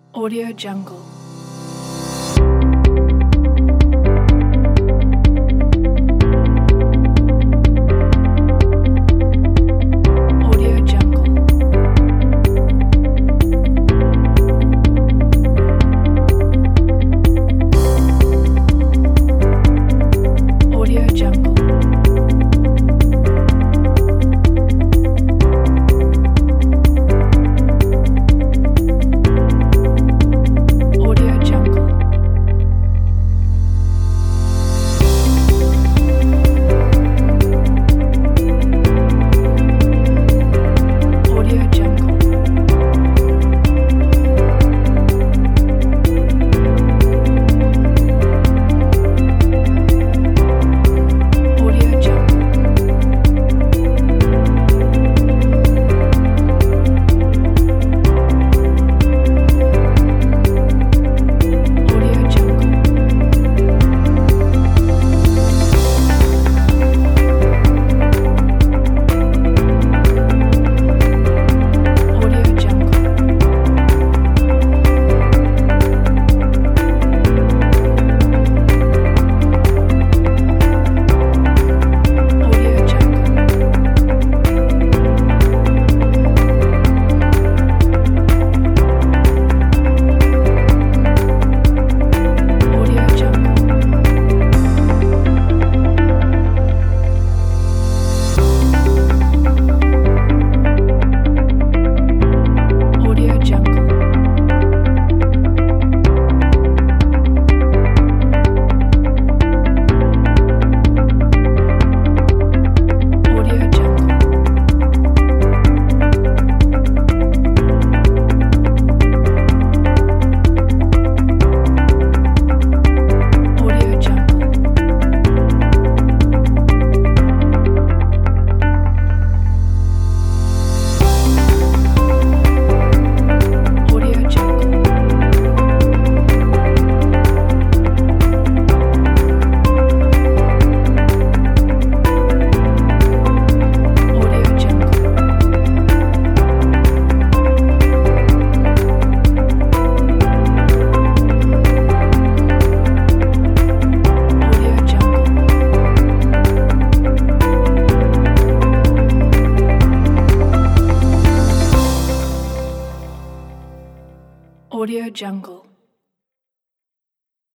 Audio Jungle. Audio Jungle. Audio Jungle. Audio Jungle. Audio Jungle. Audio Jungle. Audio Jungle. Audio Jungle. Audio Jungle. Audio Jungle. Audio Jungle. Audio Jungle. Audio Jungle. Audio Jungle. Audio Jungle. Audio Jungle. Audio Jungle.